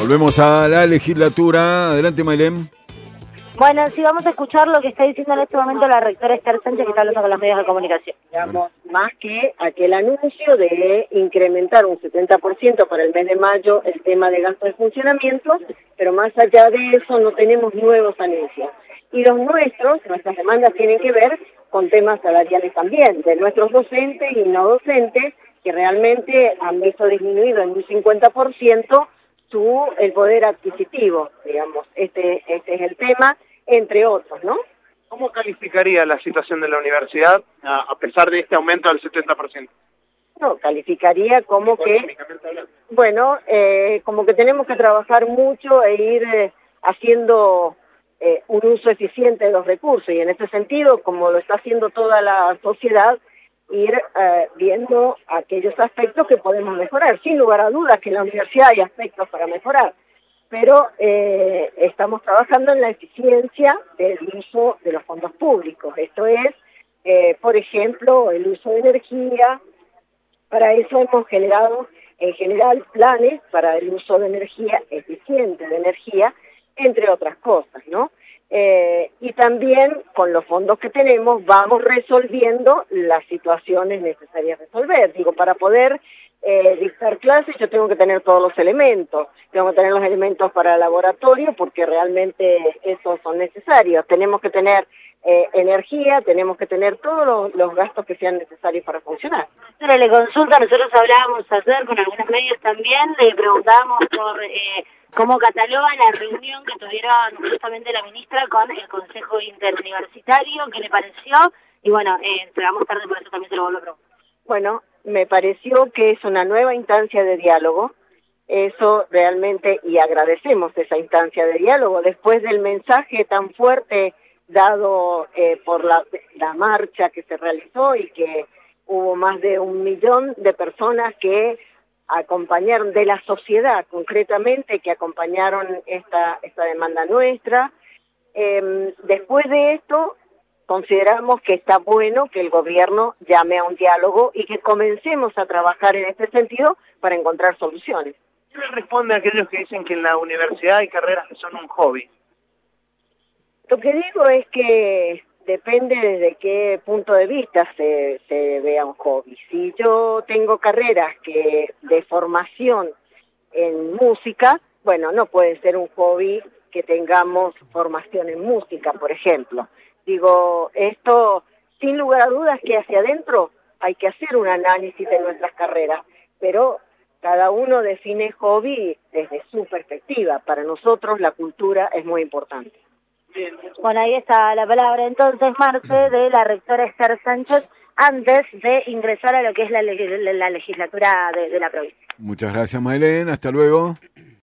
Volvemos a la legislatura. Adelante, Maylén. Bueno, sí, vamos a escuchar lo que está diciendo en este momento la rectora Esther Sánchez, que está hablando con los medios de comunicación. Digamos, más que aquel anuncio de incrementar un 70% para el mes de mayo el tema de gastos de funcionamiento, pero más allá de eso no tenemos nuevos anuncios. Y nuestras demandas tienen que ver con temas salariales también, de nuestros docentes y no docentes, que realmente han visto disminuido en un 50% el poder adquisitivo, digamos. Este es el tema, entre otros, ¿no? ¿Cómo calificaría la situación de la universidad a pesar de este aumento del 70%? No, calificaría como que, bueno, como que tenemos que trabajar mucho e ir haciendo un uso eficiente de los recursos, y en ese sentido, como lo está haciendo toda la sociedad, ir viendo aquellos aspectos que podemos mejorar. Sin lugar a dudas que en la universidad hay aspectos para mejorar, pero estamos trabajando en la eficiencia del uso de los fondos públicos. Esto es, por ejemplo, el uso de energía. Para eso hemos generado, en general, planes para el uso de energía eficiente, de energía, entre otras cosas, ¿no? Y también con los fondos que tenemos vamos resolviendo las situaciones necesarias resolver. Digo, para poder dictar clases yo tengo que tener todos los elementos. Tengo que tener los elementos para el laboratorio porque realmente esos son necesarios. Tenemos que tener energía, tenemos que tener todos los gastos que sean necesarios para funcionar. Pero le consulta, nosotros hablábamos ayer con algunos medios también, le preguntábamos por cómo cataloga la reunión que tuvieron justamente la ministra con el Consejo Interuniversitario, qué le pareció, y bueno, llegamos tarde, por eso también se lo vuelvo a preguntar. Bueno, me pareció que es una nueva instancia de diálogo, eso realmente, y agradecemos esa instancia de diálogo, después del mensaje tan fuerte dado por la marcha que se realizó y que hubo más de 1 millón de personas que acompañaron, de la sociedad concretamente, que acompañaron esta demanda nuestra. Después de esto, consideramos que está bueno que el gobierno llame a un diálogo y que comencemos a trabajar en este sentido para encontrar soluciones. ¿Qué le responde a aquellos que dicen que en la universidad hay carreras que son un hobby? Lo que digo es que depende desde qué punto de vista se vea un hobby. Si yo tengo carreras de formación en música, bueno, no puede ser un hobby que tengamos formación en música, por ejemplo. Digo, esto, sin lugar a dudas que hacia adentro hay que hacer un análisis de nuestras carreras, pero cada uno define hobby desde su perspectiva. Para nosotros la cultura es muy importante. Bueno, ahí está la palabra entonces, Marce, de la rectora Esther Sánchez, antes de ingresar a lo que es la legislatura de la provincia. Muchas gracias, Maylén. Hasta luego.